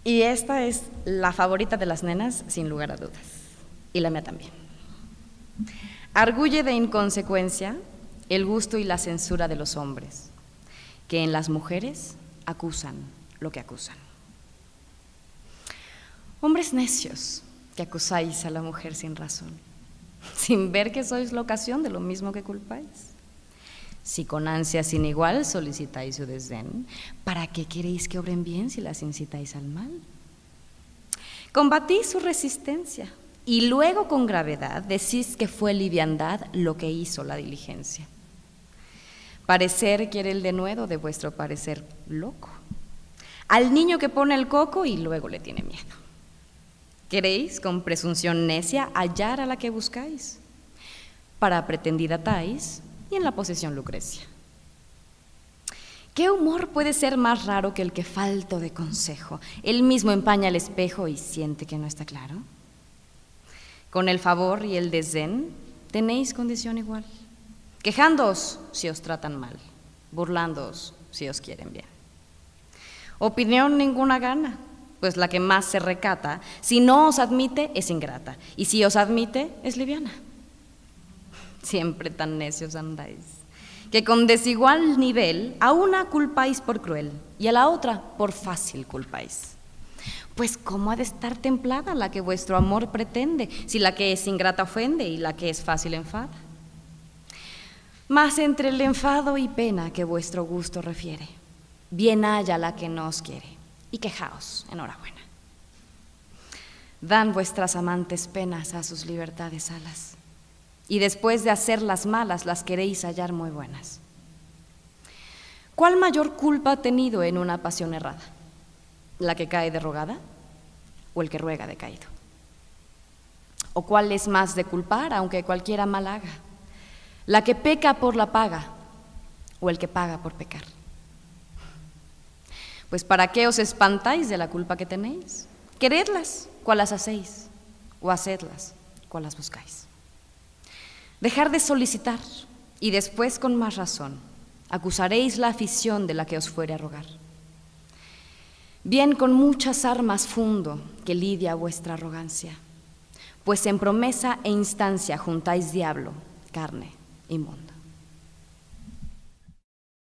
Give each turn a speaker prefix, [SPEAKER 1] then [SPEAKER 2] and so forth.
[SPEAKER 1] Y esta es la favorita de las nenas, sin lugar a dudas, y la mía también. Arguye de inconsecuencia el gusto y la censura de los hombres, que en las mujeres acusan lo que acusan. Hombres necios, que acusáis a la mujer sin razón, sin ver que sois la ocasión de lo mismo que culpáis. Si con ansia sin igual solicitáis su desdén, ¿para qué queréis que obren bien si las incitáis al mal? Combatís su resistencia y luego con gravedad decís que fue liviandad lo que hizo la diligencia. Parecer quiere el denuedo de vuestro parecer loco, al niño que pone el coco y luego le tiene miedo. Queréis con presunción necia hallar a la que buscáis, para pretendida tais y en la posesión Lucrecia. ¿Qué humor puede ser más raro que el que falto de consejo, él mismo empaña el espejo y siente que no está claro? Con el favor y el desdén tenéis condición igual, quejándoos si os tratan mal, burlándoos si os quieren bien. Opinión ninguna gana, pues la que más se recata, si no os admite es ingrata, y si os admite es liviana. Siempre tan necios andáis, que con desigual nivel a una culpáis por cruel y a la otra por fácil culpáis. Pues ¿cómo ha de estar templada la que vuestro amor pretende, si la que es ingrata ofende y la que es fácil enfada? Mas entre el enfado y pena que vuestro gusto refiere, bien haya la que no os quiere, y quejaos, enhorabuena. Dan vuestras amantes penas a sus libertades alas, y después de hacerlas malas las queréis hallar muy buenas. ¿Cuál mayor culpa ha tenido en una pasión errada? ¿La que cae de rogada o el que ruega decaído? ¿O cuál es más de culpar, aunque cualquiera mal haga? ¿La que peca por la paga o el que paga por pecar? Pues ¿para qué os espantáis de la culpa que tenéis? Queredlas, cual las hacéis, o hacedlas, cual las buscáis. Dejar de solicitar, y después con más razón acusaréis la afición de la que os fuere a rogar. Bien con muchas armas fundo que lidia vuestra arrogancia, pues en promesa e instancia juntáis diablo, carne y mundo.